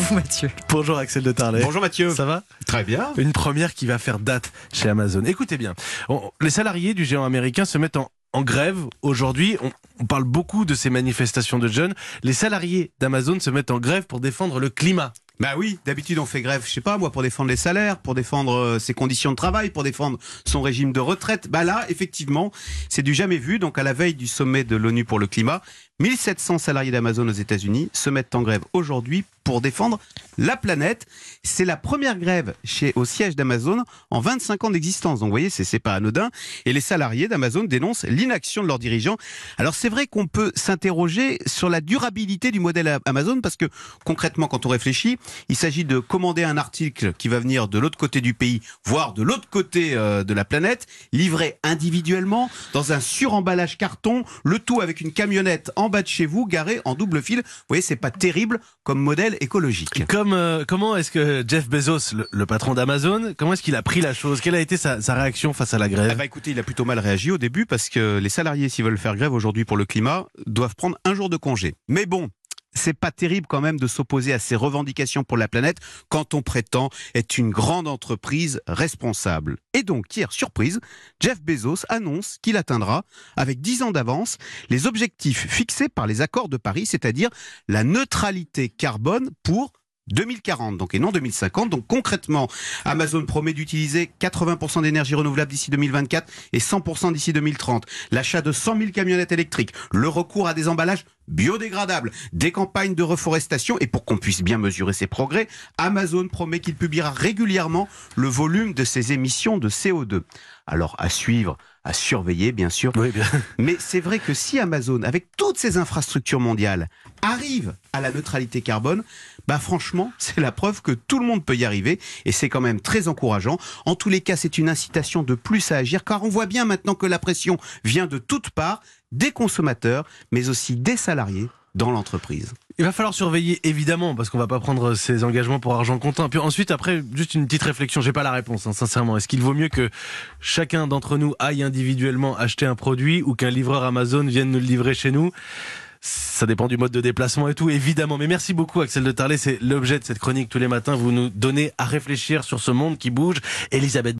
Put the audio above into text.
vous Mathieu. Bonjour Axel de Tarlet. Bonjour Mathieu. Ça va ? Très bien. Une première qui va faire date chez Amazon. Écoutez bien, les salariés du géant américain se mettent en grève aujourd'hui. On parle beaucoup de ces manifestations de jeunes. Les salariés d'Amazon se mettent en grève pour défendre le climat. Bah oui, d'habitude on fait grève, je sais pas moi, pour défendre les salaires, pour défendre ses conditions de travail, pour défendre son régime de retraite. Bah là, effectivement, c'est du jamais vu. Donc à la veille du sommet de l'ONU pour le climat, 1700 salariés d'Amazon aux États-Unis se mettent en grève aujourd'hui pour défendre la planète. C'est la première grève au siège d'Amazon en 25 ans d'existence. Donc vous voyez, c'est pas anodin. Et les salariés d'Amazon dénoncent l'inaction de leurs dirigeants. Alors c'est vrai qu'on peut s'interroger sur la durabilité du modèle Amazon parce que concrètement, quand on réfléchit, il s'agit de commander un article qui va venir de l'autre côté du pays, voire de l'autre côté de la planète, livré individuellement dans un suremballage carton, le tout avec une camionnette en bas de chez vous, garée en double fil. Vous voyez, c'est pas terrible comme modèle écologique. Comment est-ce que Jeff Bezos, le patron d'Amazon, comment est-ce qu'il a pris la chose ? Quelle a été sa réaction face à la grève ? Écoutez, il a plutôt mal réagi au début parce que les salariés, s'ils veulent faire grève aujourd'hui pour le climat, doivent prendre un jour de congé. Mais bon, c'est pas terrible quand même de s'opposer à ces revendications pour la planète quand on prétend être une grande entreprise responsable. Et donc, hier, surprise, Jeff Bezos annonce qu'il atteindra, avec 10 ans d'avance, les objectifs fixés par les accords de Paris, c'est-à-dire la neutralité carbone pour 2040, donc, et non 2050. Donc concrètement, Amazon promet d'utiliser 80% d'énergie renouvelable d'ici 2024 et 100% d'ici 2030. L'achat de 100 000 camionnettes électriques, le recours à des emballages biodégradables, des campagnes de reforestation. Et pour qu'on puisse bien mesurer ses progrès, Amazon promet qu'il publiera régulièrement le volume de ses émissions de CO2. Alors à suivre, à surveiller bien sûr. Oui, bien. Mais c'est vrai que si Amazon, avec toutes ses infrastructures mondiales, arrive à la neutralité carbone, bah franchement, c'est la preuve que tout le monde peut y arriver et c'est quand même très encourageant. En tous les cas, c'est une incitation de plus à agir car on voit bien maintenant que la pression vient de toutes parts, des consommateurs, mais aussi des salariés dans l'entreprise. Il va falloir surveiller évidemment parce qu'on va pas prendre ces engagements pour argent comptant. Puis ensuite, après, juste une petite réflexion. J'ai pas la réponse, sincèrement. Est-ce qu'il vaut mieux que chacun d'entre nous aille individuellement acheter un produit ou qu'un livreur Amazon vienne nous le livrer chez nous ? Ça dépend du mode de déplacement et tout, évidemment. Mais merci beaucoup, Axel de Tarlet. C'est l'objet de cette chronique tous les matins. Vous nous donnez à réfléchir sur ce monde qui bouge. Elisabeth